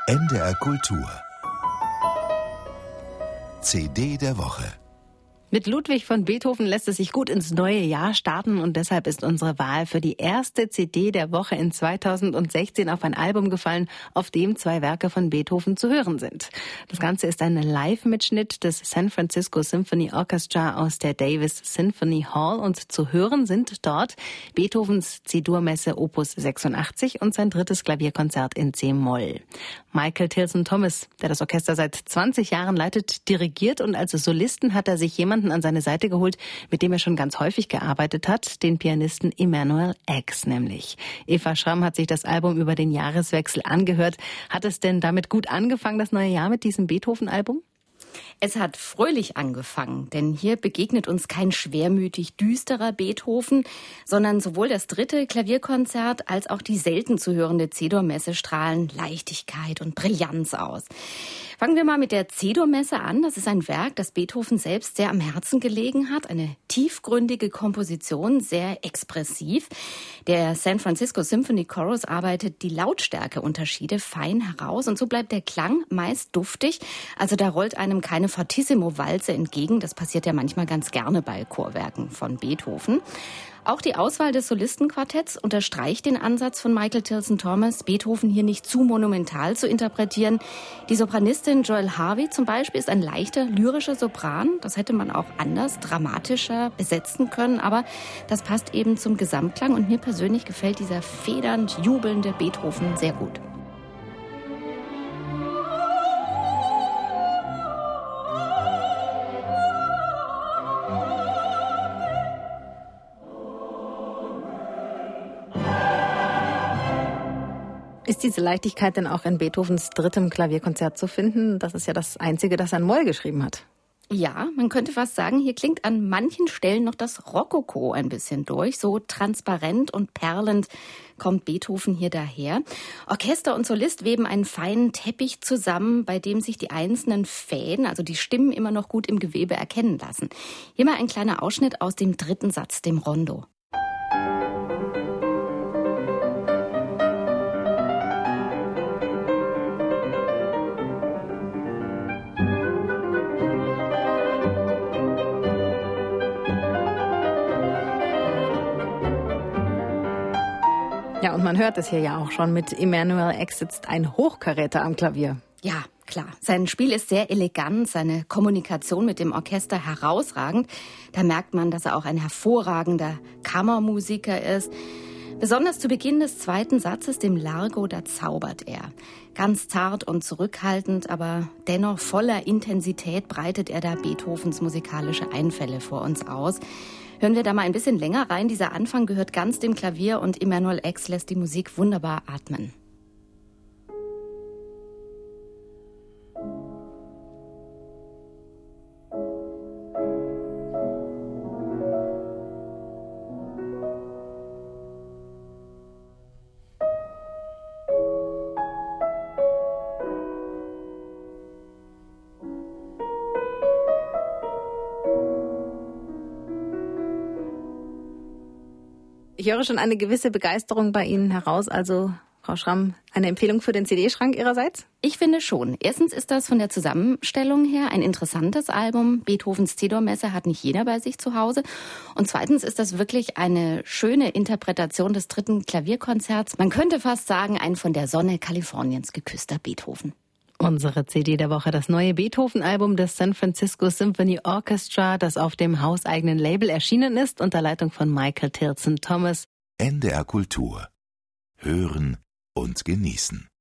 NDR Kultur. CD der Woche. Mit Ludwig von Beethoven lässt es sich gut ins neue Jahr starten und deshalb ist unsere Wahl für die erste CD der Woche in 2016 auf ein Album gefallen, auf dem 2 Werke von Beethoven zu hören sind. Das Ganze ist ein Live-Mitschnitt des San Francisco Symphony Orchestra aus der Davis Symphony Hall und zu hören sind dort Beethovens C-Dur-Messe Opus 86 und sein 3. Klavierkonzert in C-Moll. Michael Tilson Thomas, der das Orchester seit 20 Jahren leitet, dirigiert und als Solisten hat er sich jemanden an seine Seite geholt, mit dem er schon ganz häufig gearbeitet hat, den Pianisten Emanuel X nämlich. Eva Schramm hat sich das Album über den Jahreswechsel angehört. Hat es denn damit gut angefangen, das neue Jahr mit diesem Beethoven-Album? Es hat fröhlich angefangen, denn hier begegnet uns kein schwermütig düsterer Beethoven, sondern sowohl das 3. Klavierkonzert als auch die selten zu hörende C-Dur-Messe strahlen Leichtigkeit und Brillanz aus. Fangen wir mal mit der C-Dur-Messe an. Das ist ein Werk, das Beethoven selbst sehr am Herzen gelegen hat. Eine tiefgründige Komposition, sehr expressiv. Der San Francisco Symphony Chorus arbeitet die Lautstärkeunterschiede fein heraus und so bleibt der Klang meist duftig. Also da rollt einem keine Fortissimo-Walze entgegen. Das passiert ja manchmal ganz gerne bei Chorwerken von Beethoven. Auch die Auswahl des Solistenquartetts unterstreicht den Ansatz von Michael Tilson Thomas, Beethoven hier nicht zu monumental zu interpretieren. Die Sopranistin Joelle Harvey zum Beispiel ist ein leichter, lyrischer Sopran. Das hätte man auch anders, dramatischer besetzen können, aber das passt eben zum Gesamtklang und mir persönlich gefällt dieser federnd jubelnde Beethoven sehr gut. Ist diese Leichtigkeit denn auch in Beethovens 3. Klavierkonzert zu finden? Das ist ja das einzige, das er in Moll geschrieben hat. Ja, man könnte fast sagen, hier klingt an manchen Stellen noch das Rokoko ein bisschen durch. So transparent und perlend kommt Beethoven hier daher. Orchester und Solist weben einen feinen Teppich zusammen, bei dem sich die einzelnen Fäden, also die Stimmen, immer noch gut im Gewebe erkennen lassen. Hier mal ein kleiner Ausschnitt aus dem 3. Satz, dem Rondo. Ja, und man hört es hier ja auch schon, mit Emanuel X sitzt ein Hochkaräter am Klavier. Ja, klar. Sein Spiel ist sehr elegant, seine Kommunikation mit dem Orchester herausragend. Da merkt man, dass er auch ein hervorragender Kammermusiker ist. Besonders zu Beginn des 2. Satzes, dem Largo, da zaubert er. Ganz zart und zurückhaltend, aber dennoch voller Intensität breitet er da Beethovens musikalische Einfälle vor uns aus. Hören wir da mal ein bisschen länger rein. Dieser Anfang gehört ganz dem Klavier und Emanuel X lässt die Musik wunderbar atmen. Ich höre schon eine gewisse Begeisterung bei Ihnen heraus. Also, Frau Schramm, eine Empfehlung für den CD-Schrank Ihrerseits? Ich finde schon. Erstens ist das von der Zusammenstellung her ein interessantes Album. Beethovens C-Dur-Messe hat nicht jeder bei sich zu Hause. Und zweitens ist das wirklich eine schöne Interpretation des 3. Klavierkonzerts. Man könnte fast sagen, ein von der Sonne Kaliforniens geküsster Beethoven. Unsere CD der Woche, das neue Beethoven-Album des San Francisco Symphony Orchestra, das auf dem hauseigenen Label erschienen ist, unter Leitung von Michael Tilson Thomas. NDR Kultur. Hören und genießen.